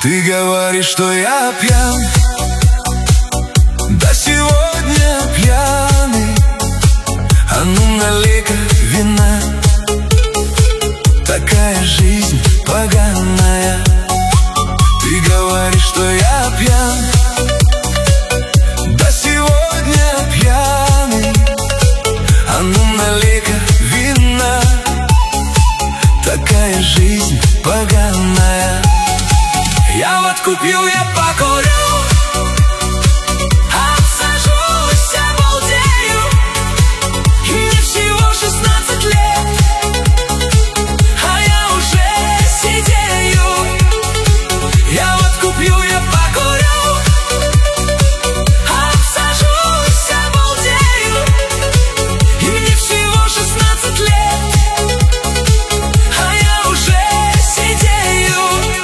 Ты говоришь, что я пьян, да сегодня пьяный. А ну налей-ка вина, такая жизнь поганая. Ты говоришь, что я пьян, да сегодня пьяный. А ну налей-ка вина, такая жизнь поганая. Я вот купил, я покурю, обсажусь, обалдею. И мне всего 16 лет, а я уже сидею. Я вот купил, я покурю, обсажусь, обалдею. И мне всего 16 лет, а я уже сидею.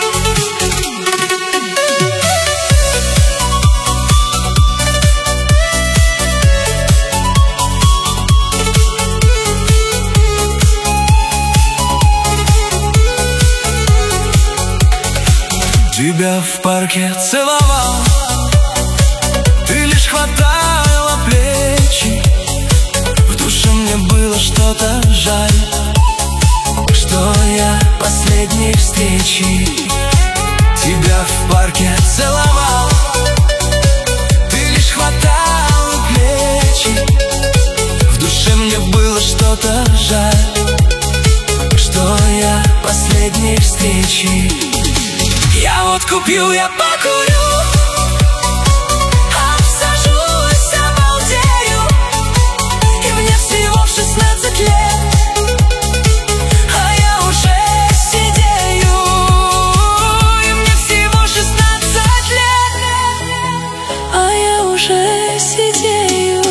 Тебя в парке целовал, ты лишь хватала плечи. В душе мне было что-то жаль, что я последней встречи. Тебя в парке целовал, ты лишь хватала плечи. В душе мне было что-то жаль, что я последней встречи. Я вот купил, я покурю, обсажусь, обалдею. И мне всего 16 лет, а я уже сидею. И мне всего 16 лет, а я уже сидею.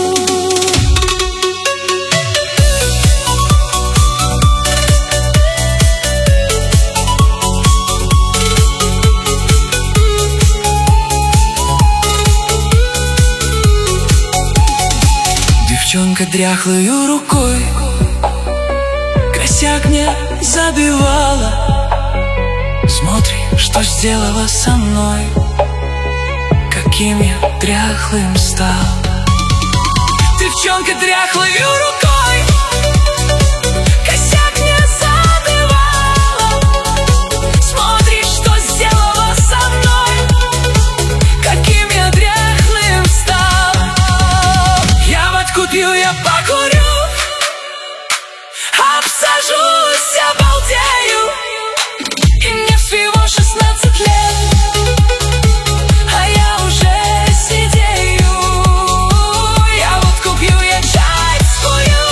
Девчонка дряхлою рукой косяк мне забивала. Смотри, что сделала со мной, каким я дряхлым стал. Девчонка дряхлою рукой косяк мне забивала. Смотри, что сделала со мной, каким я дряхлым стал. Я вот купил, я покурю, обсажусь, обалдею. И мне всего 16 лет, а я уже сидею. Я вот купил, я чай скурю,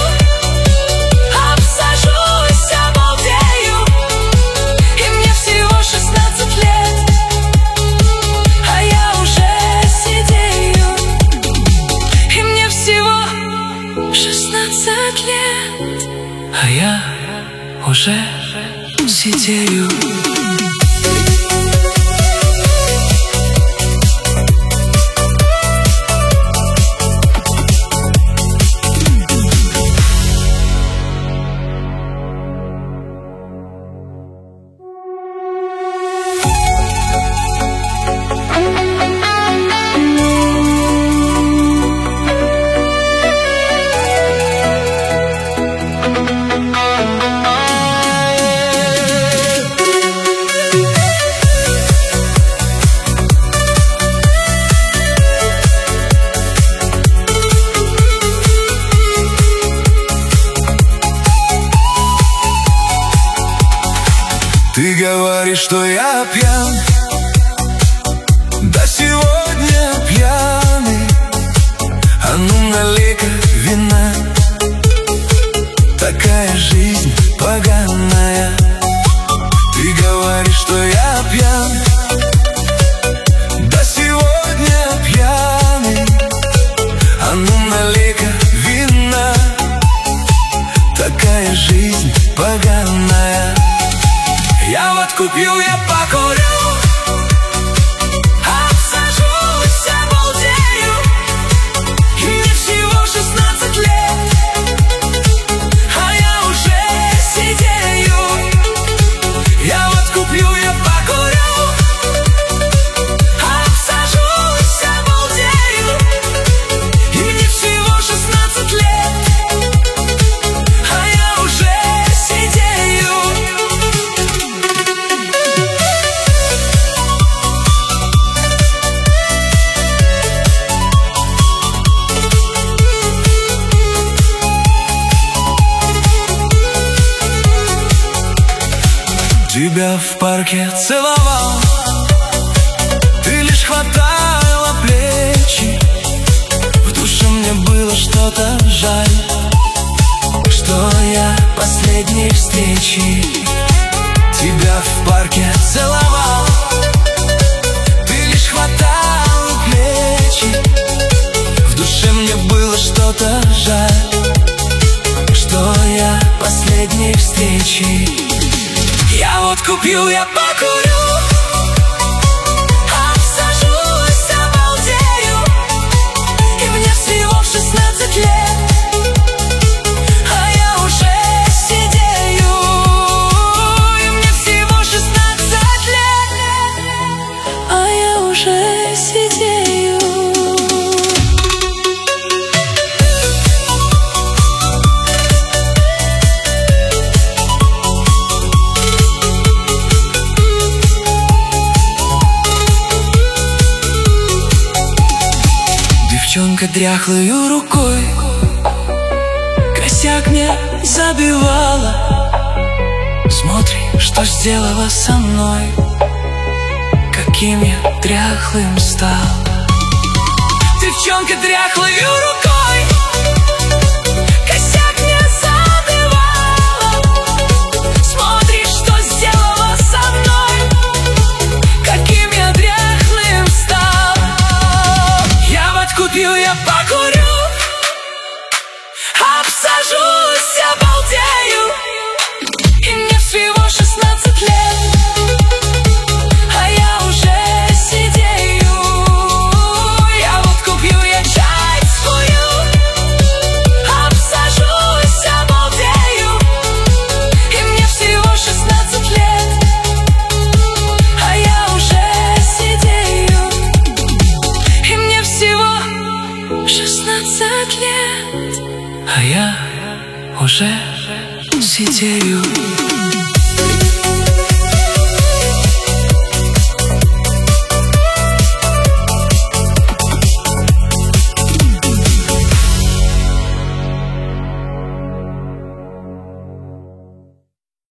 обсажусь, обалдею. И мне всего 16 лет, а я уже сидею. И мне всего 16 лет, а я уже сидею. Ты говоришь, что я пьян, да сегодня пьяный. А ну налей-ка вина, такая жизнь поганая. Ты говоришь, что я пьян, да сегодня пьяный. А ну налей-ка вина, такая жизнь поганая. Я вот купил, я покурю, обсажусь, обалдею. И мне всего 16 лет, а я уже тебя в парке целовал. Ты лишь хватала плечи. В душе мне было что-то жаль, что я последней встречи тебя в парке целовал. Ты лишь хватала плечи. В душе мне было что-то жаль, что я последней встречи. Я водку пью, я покурю, обсажусь, обалдею. И мне всего 16 лет, а я уже сидею. И мне всего 16 лет, а я уже сидею. Девчонка дряхлою рукой косяк мне забивала. Смотри, что сделала со мной, каким я дряхлым стал. Девчонка дряхлою рукой косяк мне забивала. Смотри, что сделала со мной, каким я дряхлым стал. Я водку пью, я покурю, обсажусь, обалдею. И мне всего 16 лет, а я уже сидею. Я водку пью, я чай скурю, обсажусь, обалдею. И мне всего 16 лет, а я уже сидею. И мне всего 16 лет, а я уже сидею.